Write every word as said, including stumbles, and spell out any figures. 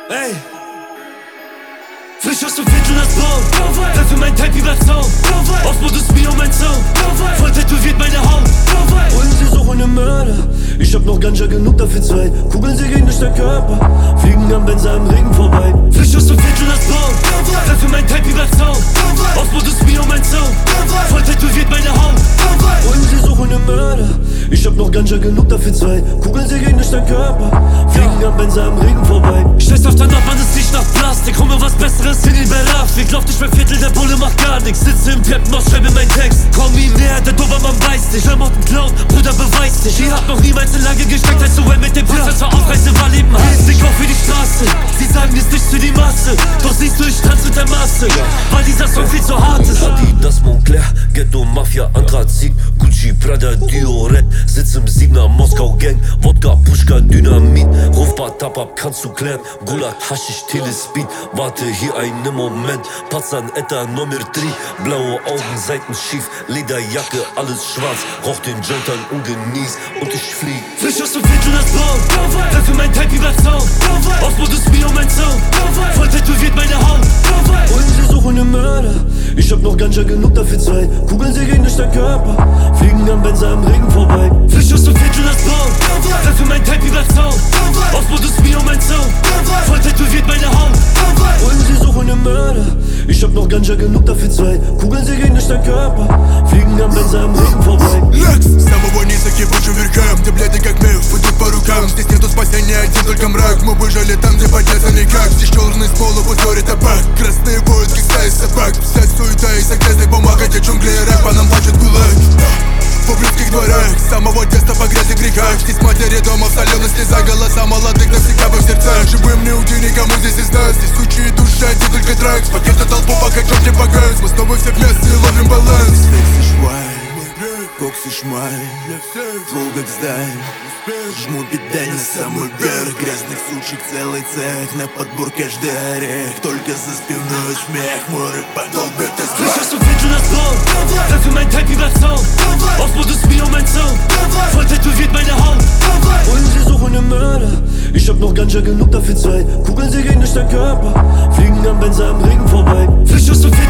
Ey, frisch aus dem Viertel das Blau, werfe mein Type über Zaun, auf Modus Mio mein Sound, voll tätowiert meine Haut. Wollen sie suchen den Mörder? Ich hab noch Ganja genug dafür zwei Kugeln, sie gehen durch dein Körper, fliegen am Benzer im Regen vorbei. Frisch aus dem Viertel das Blau, werfe mein Type über Zaun, auf Modus Mio mein Sound, voll tätowiert meine Haut. Wollen sie suchen den Mörder? Ich hab noch Ganja genug dafür zwei Kugeln, sie gehen durch dein Körper, fliegen am Benzer im Regen vorbei. Scheiß auf dein Nachbarn, es riecht nach Plastik, hol mir was Besseres in die Berafik. Lauf nicht mein Viertel, der Bulle macht gar nix. Sitze im Treppenhaus, schreibe meinen Text. Komm ihm näher, der Dobermann weiß dich. Klamotten klauen, Bruder beweis dich. Ihr habt noch niemals in Lage gesteckt, als du mit dem Prozessor aufreiße, war Leben heiß. Blick auf für die Straße, sie sagen es nicht für die Masse. Doch siehst du, ich tanz mit der Masse, weil dieser Song viel zu hart ist. Adidas, Montclair, Ghetto, Mafia, Anthrazit, Gucci, Prada, Dior, Red. Sitz im Siegner, Moskau Gang, Wodka, Puschka, Dynamit. Rufbar, Tap ab, kannst du klären. Gulag, Haschisch, Telespeed. Warte hier einen Moment, Patzan, Etta, Nummer drei. Blaue Augen, Seiten schief, Lederjacke, alles schwarz. Rauch den Joint an und genieß und ich flieg. Frisch aus dem Viertel das Blau, werfe mein Type über Zaun, auf Modus Mio mein Sound, voll tätowiert meine Haut. Wollen sie suchen den Mörder? Ich hab noch Ganja genug dafür zwei Kugeln, sie gehen durch dein Körper, fliegen am Benzer im Regen vorbei. Frisch aus dem Viertel das Blau, werfe mein Type über Zaun, auf Modus Mio mein Sound, voll tätowiert meine Haut. Wollen sie suchen den Mörder? Ich hab noch Ganja genug dafür zwei Kugeln, sie gehen durch dein Körper, fliegen am Benzer im Regen vorbei. Лекс, с самого низа к выше верхам. Ты бледный как миф, идут по рукам. Здесь нету спасения, один только мрак. Мы выжили там, где подняться никак. Здесь черный с пола позорит табак. Красные воинские стаи собак. Вся суета из-за грязной бумаг. Эти джунгли и рэп, по нам плачут гулаг. В публинских дворах, с самого детства по грязи грехах. Здесь матери дома в соленой слеза. Голоса молодых навсегда во в сердцах. Живым не уйти никому здесь из нас. Здесь сучьи души, один только драк. Спагет на толпу, пока черт не погас. Мы снова все вместе ловим баланс. Кокс и шмаль, флоу как сдай. Жмут педаль на самый верх. Грязных сучек целый цех. На подбор каждый орех. Только за спиной смех. Мой рэп подолбит из Frisch aus dem Viertel das Blau, werfe mein Type über Zaun, auf Modus Mio mein Sound, voll tätowiert meine Haut. Wollen sie suchen den Mörder? Ich hab noch Ganja genug dafür zwei Kugeln, sie gehen durch dein Körper, fliegen am Benzer im Regen vorbei. Frisch aus dem Viertel